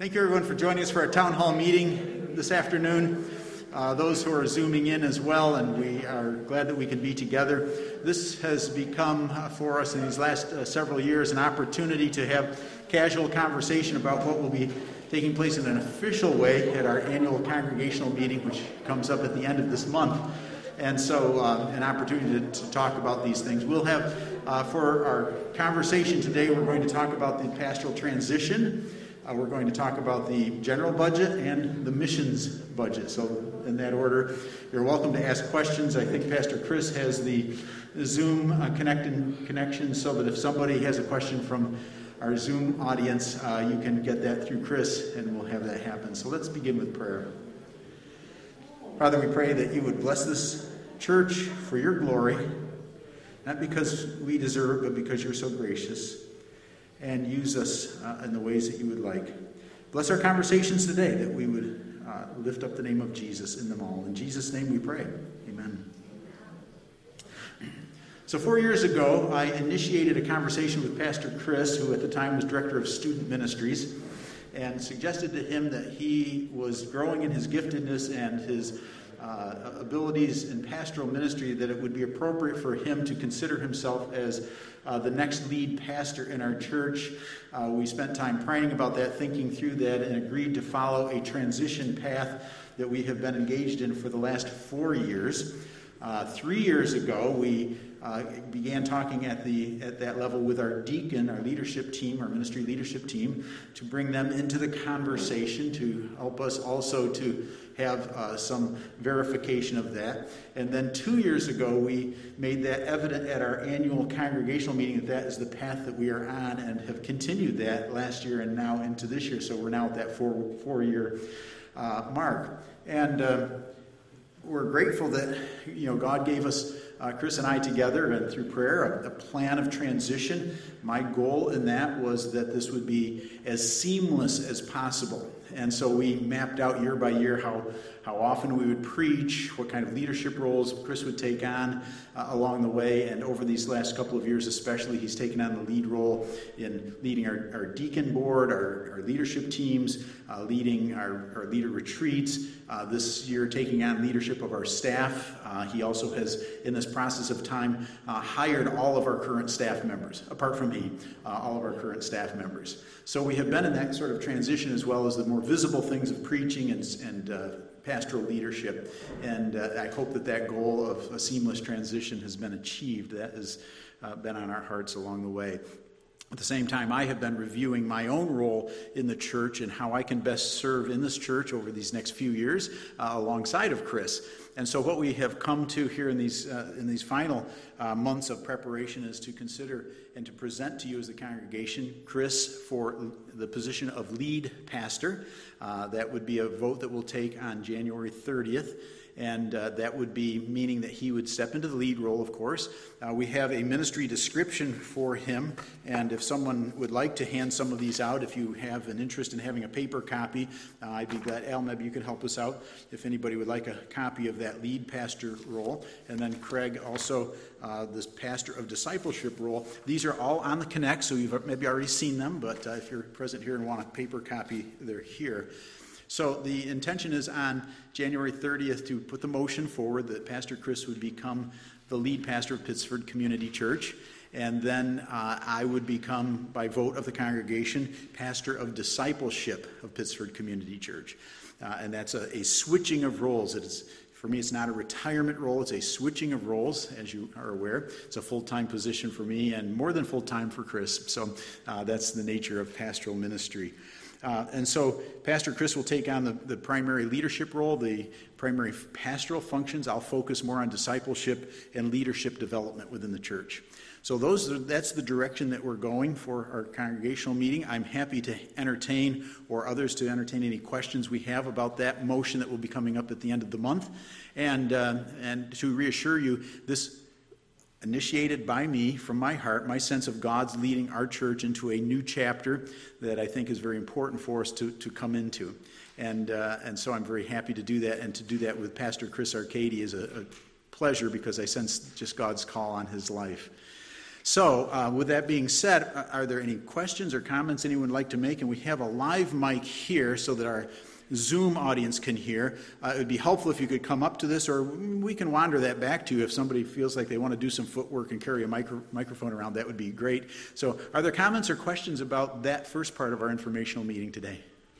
Thank you, everyone, for joining us for our town hall meeting this afternoon. Those who are Zooming in as well, and we are glad that we can be together. This has become for us in these last several years an opportunity to have casual conversation about what will be taking place in an official way at our annual congregational meeting, which comes up at the end of this month. And so an opportunity to talk about these things. We'll have, for our conversation today, we're going to talk about the pastoral transition. We're going to talk about the general budget and the missions budget. So in that order, you're welcome to ask questions. I think Pastor Chris has the Zoom connection so that if somebody has a question from our Zoom audience, you can get that through Chris, and we'll have that happen. So let's begin with prayer. Father, we pray that you would bless this church for your glory, not because we deserve it, but because you're so gracious, and use us in the ways that you would like. Bless our conversations today, that we would lift up the name of Jesus in them all. In Jesus' name we pray. Amen. So 4 years ago, I initiated a conversation with Pastor Chris, who at the time was Director of Student Ministries, and suggested to him that he was growing in his giftedness and his abilities in pastoral ministry, that it would be appropriate for him to consider himself as the next lead pastor in our church. We spent time praying about that, thinking through that, and agreed to follow a transition path that we have been engaged in for the last 4 years. 3 years ago, we began talking at that level with our deacon, our leadership team, our ministry leadership team, to bring them into the conversation, to help us also to have some verification of that. And then 2 years ago, we made that evident at our annual congregational meeting that is the path that we are on, and have continued that last year and now into this year. So we're now at that four-year mark. And we're grateful that God gave us, Chris and I together, and through prayer, a plan of transition. My goal in that was that this would be as seamless as possible. And so we mapped out year by year how often we would preach, what kind of leadership roles Chris would take on along the way. And over these last couple of years especially, he's taken on the lead role in leading our deacon board, our leadership teams, leading our leader retreats, this year taking on leadership of our staff. He also has, in this process of time, hired all of our current staff members, apart from me, all of our current staff members. So we have been in that sort of transition, as well as the more visible things of preaching and pastoral leadership. And I hope that goal of a seamless transition has been achieved. That has been on our hearts along the way. At the same time, I have been reviewing my own role in the church and how I can best serve in this church over these next few years alongside of Chris. And so what we have come to here in these final months of preparation is to consider and to present to you as the congregation Chris for the position of lead pastor. That would be a vote that we'll take on January 30th. And that would be meaning that he would step into the lead role, of course. We have a ministry description for him, and if someone would like to hand some of these out, if you have an interest in having a paper copy, I'd be glad. Al, maybe you could help us out if anybody would like a copy of that lead pastor role. And then Craig, also this pastor of discipleship role. These are all on the Connect, so you've maybe already seen them, but if you're present here and want a paper copy, they're here. So the intention is on January 30th to put the motion forward that Pastor Chris would become the lead pastor of Pittsford Community Church. And then I would become, by vote of the congregation, pastor of discipleship of Pittsford Community Church. And that's a switching of roles. For me, it's not a retirement role. It's a switching of roles, as you are aware. It's a full-time position for me and more than full-time for Chris. So that's the nature of pastoral ministry. And so Pastor Chris will take on the primary leadership role, the primary pastoral functions. I'll focus more on discipleship and leadership development within the church. So that's the direction that we're going for our congregational meeting. I'm happy to entertain, or others to entertain, any questions we have about that motion that will be coming up at the end of the month. And to reassure you, this initiated by me, from my heart, my sense of God's leading our church into a new chapter that I think is very important for us to come into. And so I'm very happy to do that, and to do that with Pastor Chris Arcady is a pleasure, because I sense just God's call on his life. So, with that being said, are there any questions or comments anyone would like to make? And we have a live mic here so that our Zoom audience can hear. It would be helpful if you could come up to this, or we can wander that back to you if somebody feels like they want to do some footwork and carry a microphone around. That would be great. So, are there comments or questions about that first part of our informational meeting today?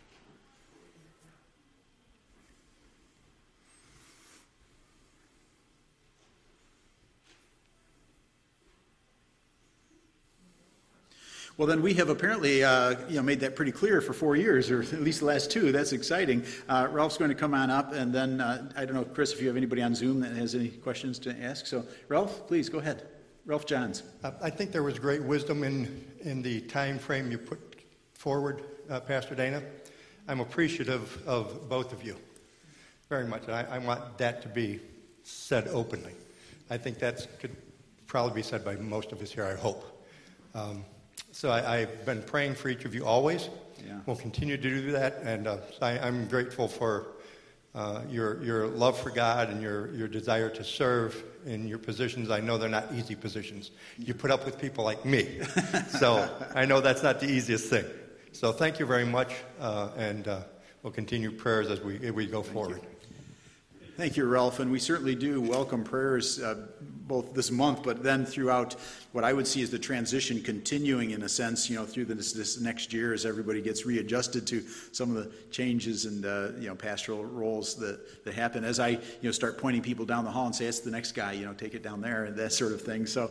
Well, then we have apparently made that pretty clear for 4 years, or at least the last 2. That's exciting. Ralph's going to come on up, and then I don't know, Chris, if you have anybody on Zoom that has any questions to ask. So, Ralph, please go ahead. Ralph Johns. I think there was great wisdom in the time frame you put forward, Pastor Dana. I'm appreciative of both of you very much. I want that to be said openly. I think that could probably be said by most of us here, I hope. So I've been praying for each of you always. Yeah. We'll continue to do that, and I'm grateful for your love for God and your desire to serve in your positions. I know they're not easy positions. You put up with people like me, so I know that's not the easiest thing. So thank you very much, and we'll continue prayers as we go forward. Thank you, Ralph, and we certainly do welcome prayers both this month, but then throughout what I would see as the transition continuing in a sense, through this next year as everybody gets readjusted to some of the changes and pastoral roles that happen. As I start pointing people down the hall and say, "It's the next guy, take it down there," and that sort of thing. So,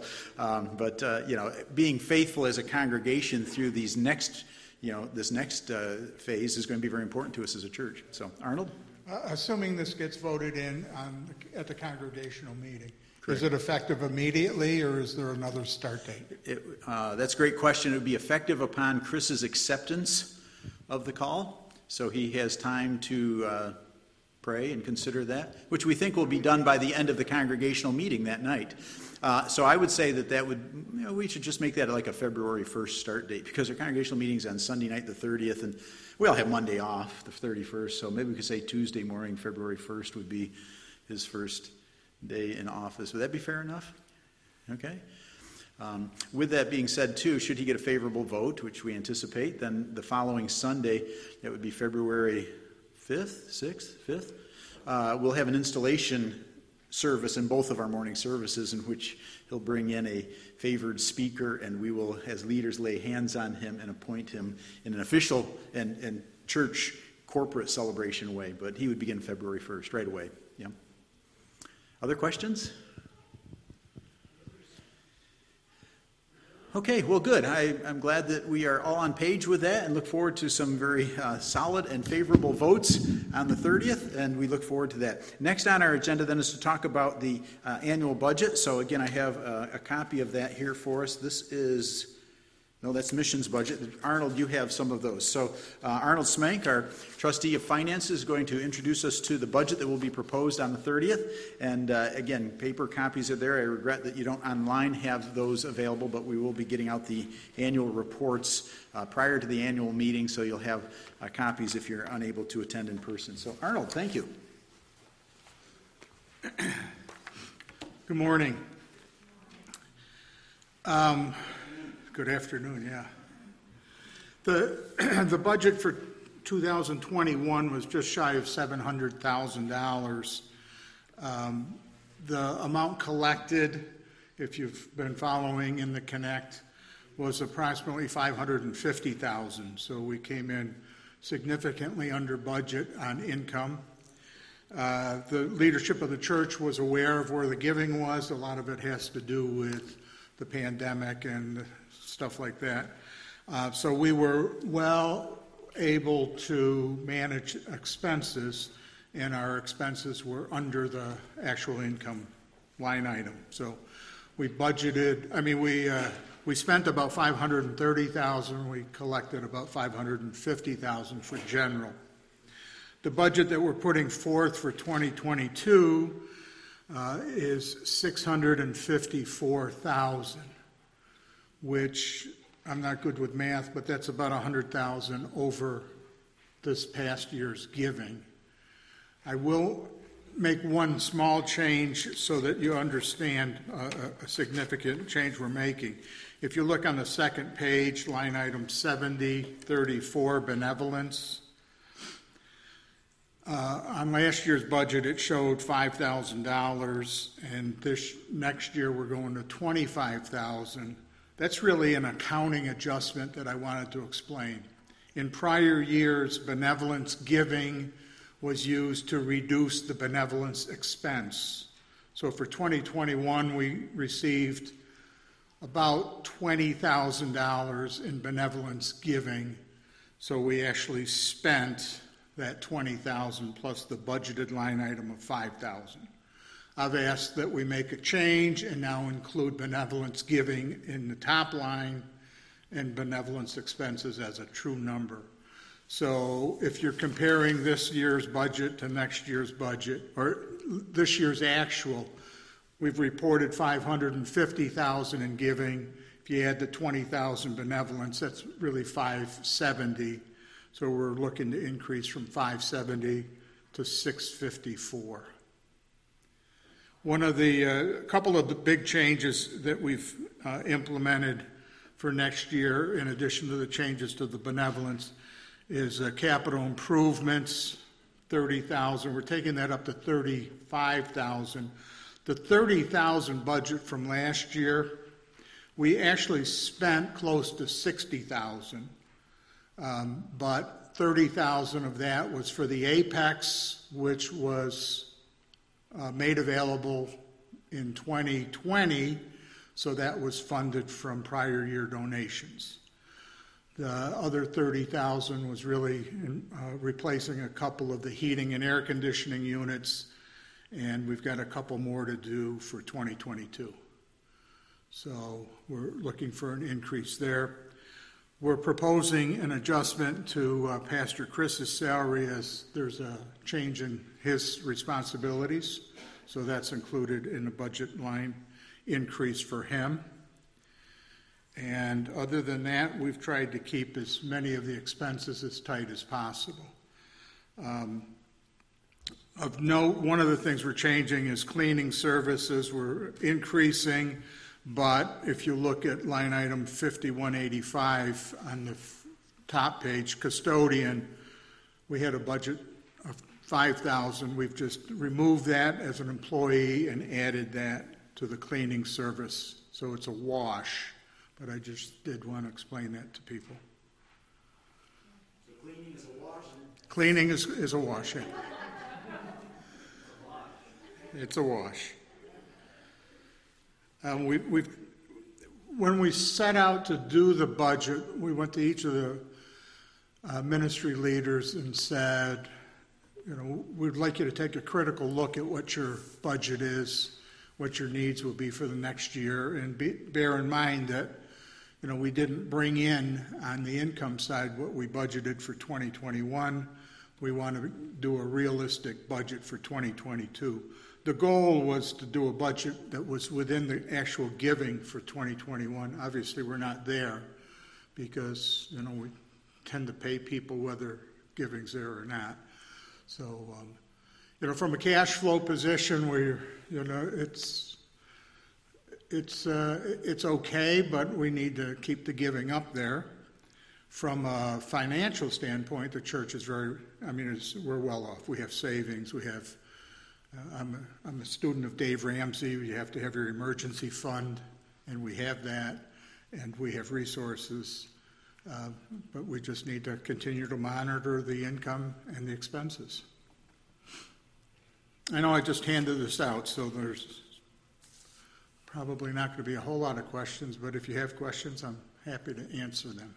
being faithful as a congregation through these next, this next phase is going to be very important to us as a church. So, Arnold. Assuming this gets voted in at the congregational meeting, correct. Is it effective immediately, or is there another start date? That's a great question. It would be effective upon Chris's acceptance of the call, so he has time to pray and consider that, which we think will be done by the end of the congregational meeting that night. So I would say that would, we should just make that like a February 1st start date, because our congregational meeting's on Sunday night, the 30th, and we all have Monday off, the 31st, so maybe we could say Tuesday morning, February 1st would be his first day in office. Would that be fair enough? Okay. With that being said, too, should he get a favorable vote, which we anticipate, then the following Sunday, that would be February 5th, 6th, 5th, we'll have an installation service in both of our morning services in which he'll bring in a favored speaker, and we will, as leaders, lay hands on him and appoint him in an official and church corporate celebration way. But he would begin February 1st, right away. Yeah. Other questions? Okay, well, good. I'm glad that we are all on page with that and look forward to some very solid and favorable votes on the 30th, and we look forward to that. Next on our agenda then is to talk about the annual budget. So again, I have a copy of that here for us. That's missions budget. Arnold, you have some of those. So Arnold Smank, our trustee of finance, is going to introduce us to the budget that will be proposed on the 30th. And again, paper copies are there. I regret that you don't online have those available, but we will be getting out the annual reports prior to the annual meeting, so you'll have copies if you're unable to attend in person. So Arnold, thank you. Good morning. Good afternoon, yeah. The budget for 2021 was just shy of $700,000. The amount collected, if you've been following in the Connect, was approximately $550,000. So we came in significantly under budget on income. The leadership of the church was aware of where the giving was. A lot of it has to do with the pandemic and stuff like that. So we were well able to manage expenses, and our expenses were under the actual income line item. So we budgeted, we spent about $530,000, we collected about $550,000 for general. The budget that we're putting forth for 2022 is $654,000, which I'm not good with math, but that's about $100,000 over this past year's giving. I will make one small change so that you understand a significant change we're making. If you look on the second page, line item 7034, benevolence. On last year's budget, it showed $5,000, and this next year we're going to $25,000. That's really an accounting adjustment that I wanted to explain. In prior years, benevolence giving was used to reduce the benevolence expense. So for 2021, we received about $20,000 in benevolence giving. So we actually spent that $20,000 plus the budgeted line item of $5,000. I've asked that we make a change and now include benevolence giving in the top line and benevolence expenses as a true number. So if you're comparing this year's budget to next year's budget, or this year's actual, we've reported $550,000 in giving. If you add the $20,000 benevolence, that's really $570,000. So we're looking to increase from $570,000 to $654,000. One of the couple of the big changes that we've implemented for next year, in addition to the changes to the benevolence, is capital improvements, $30,000. We're taking that up to $35,000. The $30,000 budget from last year, we actually spent close to $60,000, but $30,000 of that was for the Apex, which was made available in 2020, so that was funded from prior year donations. The other $30,000 was really replacing a couple of the heating and air conditioning units, and we've got a couple more to do for 2022. So we're looking for an increase there. We're proposing an adjustment to Pastor Chris's salary as there's a change in his responsibilities. So that's included in the budget line increase for him. And other than that, we've tried to keep as many of the expenses as tight as possible. Of note, one of the things we're changing is cleaning services. We're increasing, but if you look at line item 5185 on the top page, custodian, we had a budget of $5,000. We've just removed that as an employee and added that to the cleaning service. So it's a wash, but I just did want to explain that to people. So cleaning is a wash? Cleaning is a wash, yeah. It's a wash. When we set out to do the budget, we went to each of the ministry leaders and said, we'd like you to take a critical look at what your budget is, what your needs will be for the next year, and bear in mind that, we didn't bring in on the income side what we budgeted for 2021. We want to do a realistic budget for 2022. The goal was to do a budget that was within the actual giving for 2021. Obviously, we're not there because, we tend to pay people whether giving's there or not. So, from a cash flow position, it's okay, but we need to keep the giving up there. From a financial standpoint, the church is we're well off. We have savings. We have. I'm a student of Dave Ramsey. You have to have your emergency fund, and we have that, and we have resources, but we just need to continue to monitor the income and the expenses. I know I just handed this out, so there's probably not going to be a whole lot of questions, but if you have questions, I'm happy to answer them.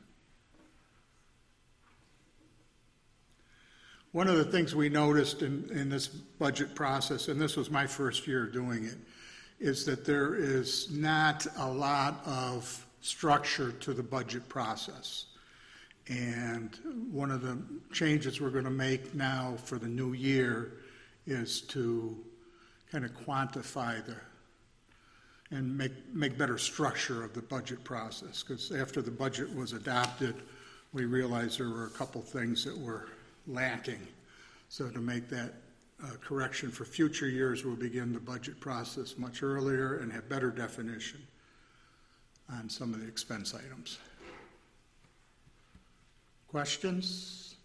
One of the things we noticed in this budget process, and this was my first year doing it, is that there is not a lot of structure to the budget process. And one of the changes we're going to make now for the new year is to kind of quantify and make better structure of the budget process. Because after the budget was adopted, we realized there were a couple things that were lacking. So to make that correction for future years, we'll begin the budget process much earlier and have better definition on some of the expense items. Questions?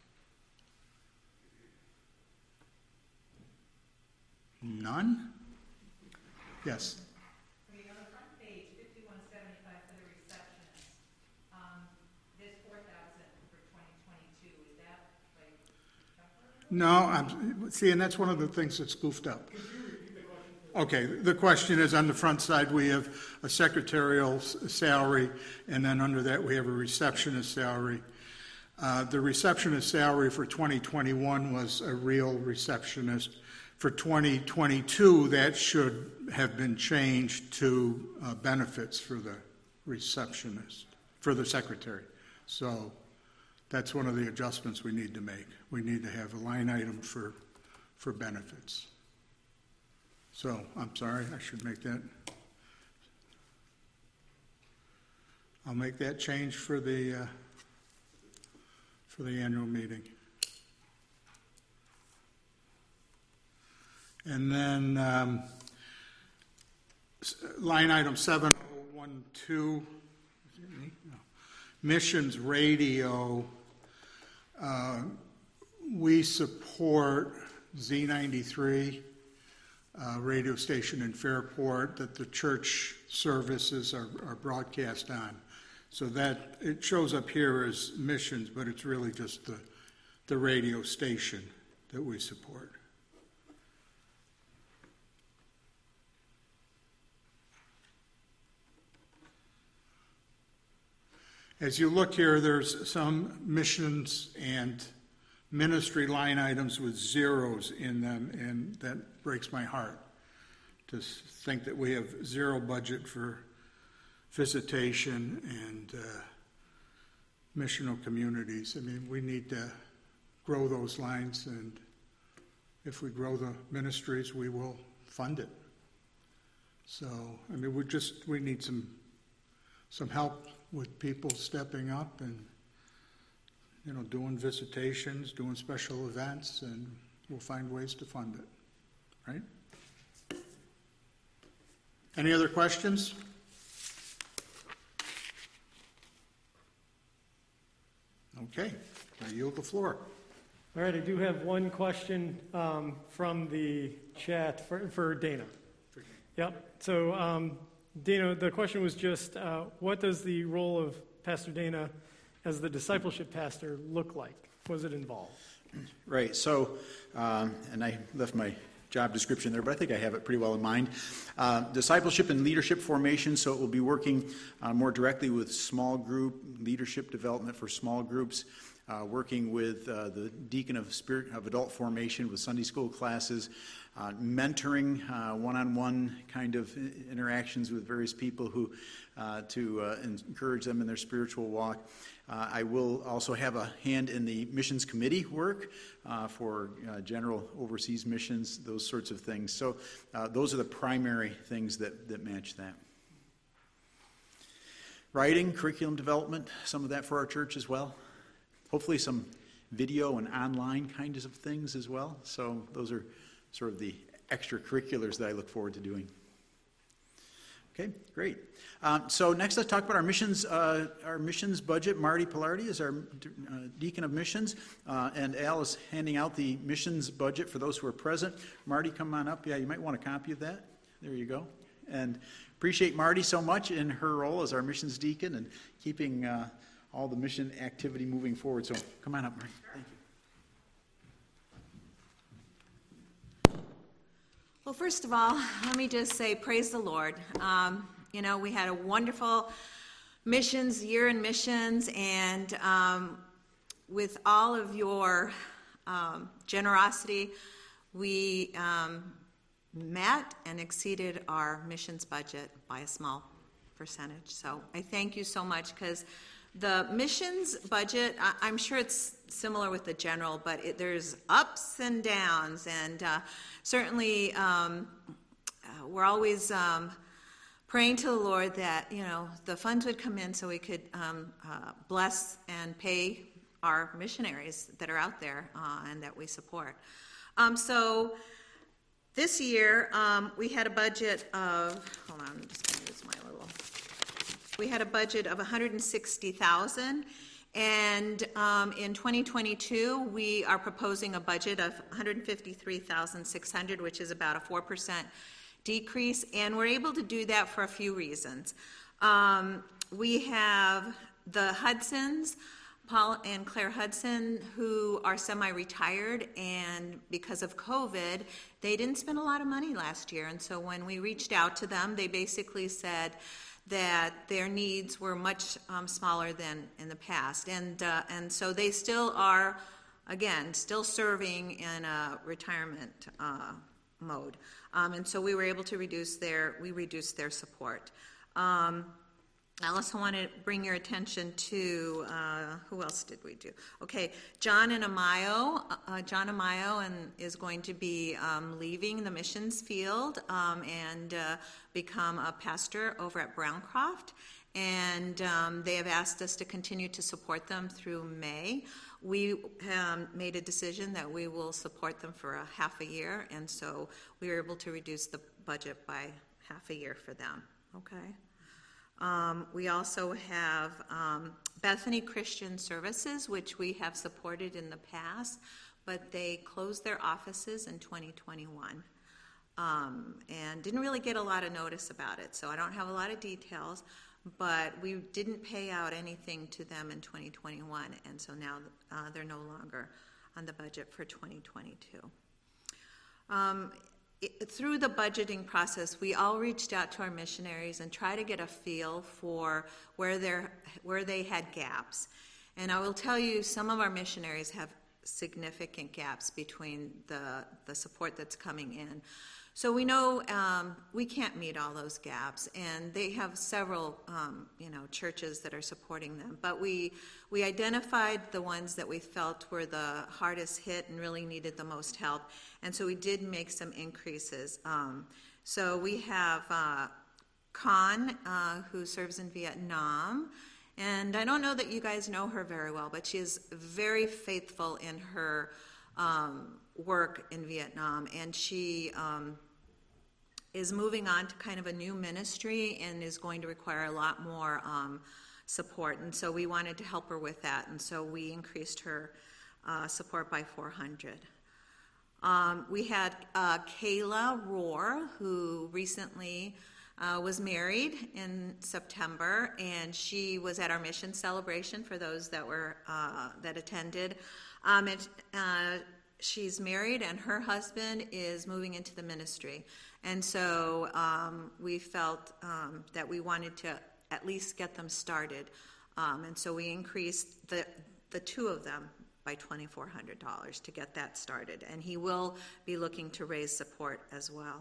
None? Yes. On the front page, 5175 for the receptionist. There's 4,000 for 2022. Is that like temporary? No, see, and that's one of the things that's goofed up. Could you repeat the question? Okay, the question is on the front side we have a secretarial salary, and then under that we have a receptionist salary. The receptionist salary for 2021 was a real receptionist. For 2022, that should have been changed to benefits for the receptionist, for the secretary. So that's one of the adjustments we need to make. We need to have a line item for benefits. So I'm sorry, I should make that. I'll make that change for the annual meeting. And then line item 7012, missions radio. We support Z93 radio station in Fairport that the church services are broadcast on. So that it shows up here as missions, but it's really just the radio station that we support. As you look here, there's some missions and ministry line items with zeros in them, and that breaks my heart to think that we have zero budget for visitation and missional communities. I mean, we need to grow those lines, and if we grow the ministries, we will fund it. So, I mean, we need some help with people stepping up and, doing visitations, doing special events, and we'll find ways to fund it, right? Any other questions? Okay, I yield the floor. All right, I do have one question from the chat for Dana. Yep, so Dana, the question was just, what does the role of Pastor Dana as the discipleship pastor look like? What does it involve? Right, so, and I left my job description there, but I think I have it pretty well in mind. Discipleship and leadership formation, so it will be working more directly with small group leadership development for small groups, working with the deacon of adult formation with Sunday school classes, mentoring one-on-one kind of interactions with various people who to encourage them in their spiritual walk. I will also have a hand in the missions committee work for general overseas missions, those sorts of things. So those are the primary things that match that. Writing, curriculum development, some of that for our church as well. Hopefully some video and online kinds of things as well. So those are sort of the extracurriculars that I look forward to doing. Okay, great. So next let's talk about our missions budget. Marty Pilardi is our deacon of missions, and Al is handing out the missions budget for those who are present. Marty, come on up. Yeah, you might want a copy of that. There you go. And appreciate Marty so much in her role as our missions deacon and keeping all the mission activity moving forward. So come on up, Marty. Thank you. Well, first of all, let me just say praise the Lord. We had a wonderful missions year in missions, and with all of your generosity, we met and exceeded our missions budget by a small percentage. So I thank you so much, because the missions budget, I'm sure it's similar with the general, but there's ups and downs, and certainly we're always praying to the Lord that, the funds would come in so we could bless and pay our missionaries that are out there and that we support. So this year, we had a budget of, hold on, I'm just going to use my little, we had a budget of $160,000. And in 2022, we are proposing a budget of $153,600, which is about a 4% decrease. And we're able to do that for a few reasons. We have the Hudsons, Paul and Claire Hudson, who are semi-retired, and because of COVID, they didn't spend a lot of money last year. And so when we reached out to them, they basically said that their needs were much smaller than in the past. And so they still are, again, still serving in a retirement mode. And so we were able to reduce their support. I also want to bring your attention to, who else did we do? Okay, John Amayo is going to be leaving the missions field and become a pastor over at Browncroft. And they have asked us to continue to support them through May. We made a decision that we will support them for a half a year, and so we were able to reduce the budget by half a year for them, okay? We also have Bethany Christian Services, which we have supported in the past, but they closed their offices in 2021 and didn't really get a lot of notice about it. So I don't have a lot of details, but we didn't pay out anything to them in 2021, and so now they're no longer on the budget for 2022. Through the budgeting process, we all reached out to our missionaries and tried to get a feel for where they had gaps. And I will tell you, some of our missionaries have significant gaps between the support that's coming in. So we know we can't meet all those gaps, and they have several churches that are supporting them. But we identified the ones that we felt were the hardest hit and really needed the most help, and so we did make some increases. So we have Khan, who serves in Vietnam, and I don't know that you guys know her very well, but she is very faithful in her work in Vietnam, and she is moving on to kind of a new ministry and is going to require a lot more support, and so we wanted to help her with that, and so we increased her support by $400. We had Kayla Rohr, who recently was married in September, and she was at our mission celebration for those that were that attended. She's married, and her husband is moving into the ministry. And so we felt that we wanted to at least get them started. And so we increased the two of them by $2,400 to get that started. And he will be looking to raise support as well.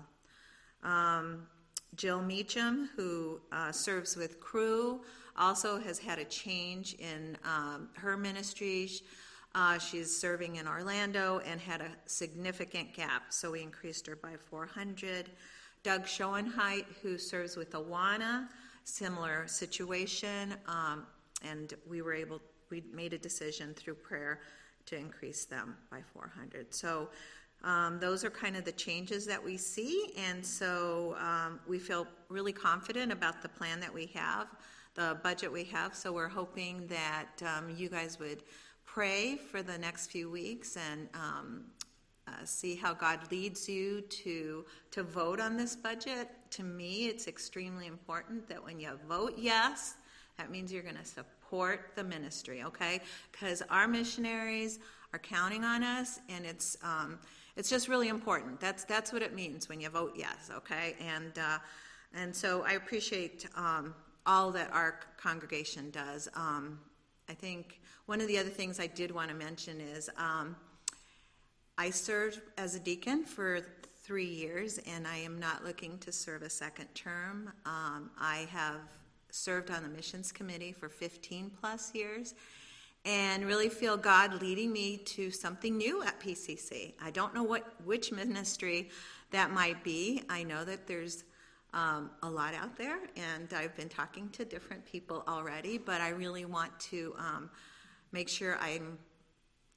Jill Meacham, who serves with Cru, also has had a change in her ministry. She's serving in Orlando and had a significant gap, so we increased her by $400. Doug Schoenheit, who serves with Awana, similar situation, and we made a decision through prayer to increase them by $400. So those are kind of the changes that we see, and so we feel really confident about the plan that we have, the budget we have, so we're hoping that you guys would pray for the next few weeks and see how God leads you to vote on this budget. To me, it's extremely important that when you vote yes, that means you're going to support the ministry, okay? Because our missionaries are counting on us, and it's just really important. That's what it means when you vote yes, okay? And so I appreciate all that our congregation does. I think one of the other things I did want to mention is I served as a deacon for 3 years, and I am not looking to serve a second term. I have served on the missions committee for 15 plus years and really feel God leading me to something new at PCC. I don't know which ministry that might be. I know that there's a lot out there, and I've been talking to different people already, but I really want to make sure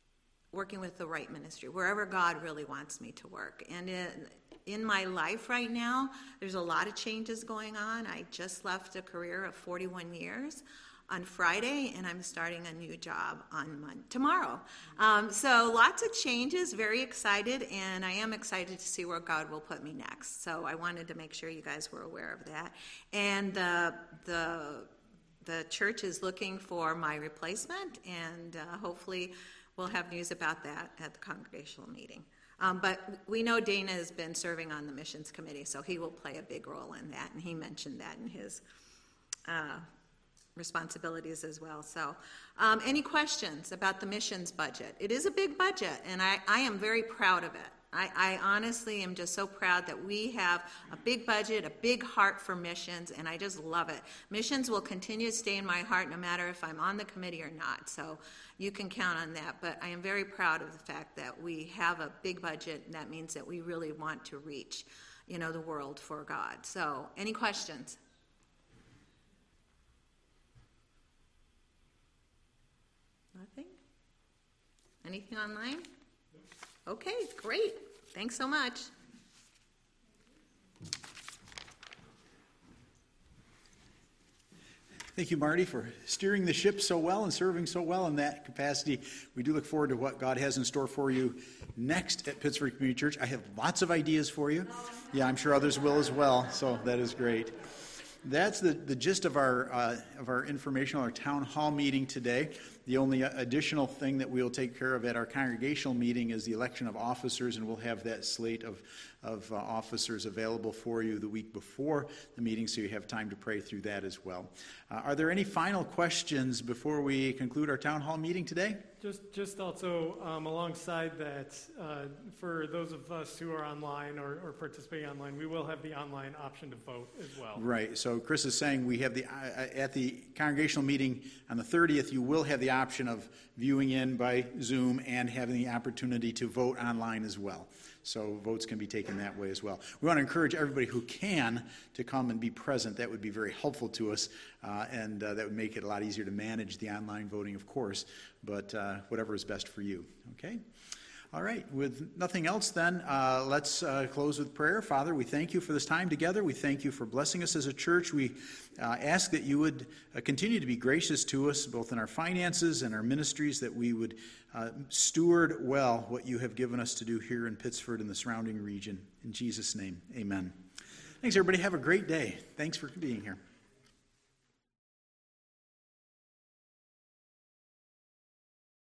working with the right ministry, wherever God really wants me to work. And in my life right now, there's a lot of changes going on. I just left a career of 41 years on Friday, and I'm starting a new job on tomorrow. So lots of changes, very excited, and I am excited to see where God will put me next. So I wanted to make sure you guys were aware of that. And the church is looking for my replacement, and hopefully we'll have news about that at the congregational meeting. But we know Dana has been serving on the missions committee, so he will play a big role in that, and he mentioned that in his responsibilities as well. So any questions about the missions budget? It is a big budget, and I am very proud of it. I honestly am just so proud that we have a big budget, a big heart for missions, and I just love it. Missions will continue to stay in my heart no matter if I'm on the committee or not, so you can count on that. But I am very proud of the fact that we have a big budget, and that means that we really want to reach, the world for God. So any questions? Nothing? Anything online? Okay, great. Thanks so much. Thank you, Marty, for steering the ship so well and serving so well in that capacity. We do look forward to what God has in store for you next at Pittsford Community Church. I have lots of ideas for you. Yeah, I'm sure others will as well, so that is great. That's the gist of our informational, our town hall meeting today. The only additional thing that we'll take care of at our congregational meeting is the election of officers, and we'll have that slate of officers available for you the week before the meeting, so you have time to pray through that as well. Are there any final questions before we conclude our town hall meeting today? Just also alongside that, for those of us who are online or participating online, we will have the online option to vote as well. Right. So Chris is saying we have at the congregational meeting on the 30th, you will have the option of viewing in by Zoom and having the opportunity to vote online as well. So votes can be taken that way as well. We want to encourage everybody who can to come and be present. That would be very helpful to us, and that would make it a lot easier to manage the online voting, of course, but whatever is best for you. Okay? All right. With nothing else then, let's close with prayer. Father, we thank you for this time together. We thank you for blessing us as a church. We ask that you would continue to be gracious to us, both in our finances and our ministries, that we would steward well what you have given us to do here in Pittsford and the surrounding region. In Jesus' name, amen. Thanks, everybody. Have a great day. Thanks for being here.